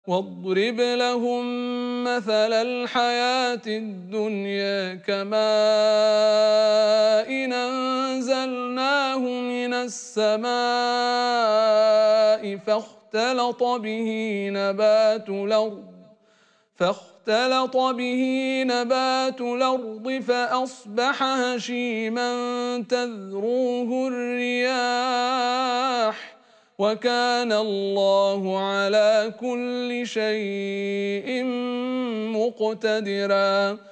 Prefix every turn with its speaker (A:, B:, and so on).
A: واضرب لهم مثل الحياة الدنيا كماء إن أنزلناه من السماء فاختلط به نبات الأرض فأصبح هشيما تذروه الرياح وكان الله على كل شيء مقتدرا